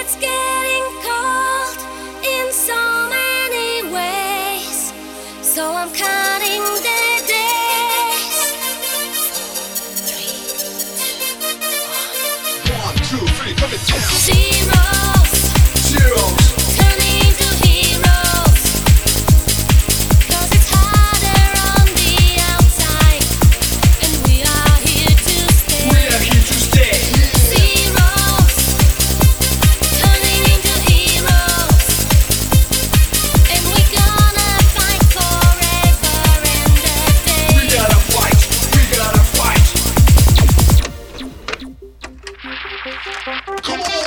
It's getting cold in so many ways, so I'm counting the days. 1, 2, 3, coming down. Zeros, Zeros. turning into heroes, 'cause it's harder on the outside, and we are here to stay. We are here to stay. Zeros, turning into heroes, and we're gonna fight forever and a day. We gotta fight. We gotta fight. Come on.